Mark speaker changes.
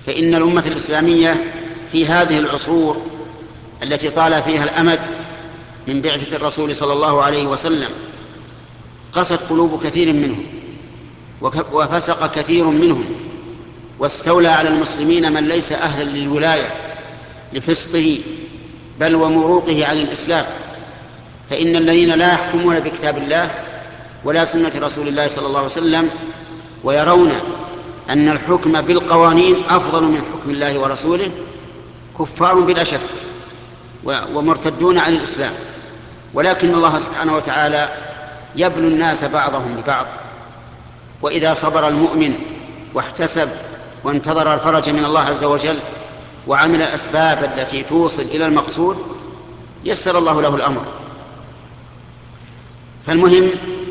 Speaker 1: فإن الأمة الإسلامية في هذه العصور التي طال فيها الأمد من بعثة الرسول صلى الله عليه وسلم قست قلوب كثير منهم، وفسق كثير منهم، واستولى على المسلمين من ليس أهلا للولاية لفسقه بل ومروقه عن الإسلام. فإن الذين لا يحكمون بكتاب الله ولا سنة رسول الله صلى الله عليه وسلم ويرون أن الحكم بالقوانين أفضل من حكم الله ورسوله كفار بلا شك ومرتدون عن الإسلام. ولكن الله سبحانه وتعالى يبلو الناس بعضهم ببعض، وإذا صبر المؤمن واحتسب وانتظر الفرج من الله عز وجل وعمل الأسباب التي توصل إلى المقصود يسر الله له الأمر. فالمهم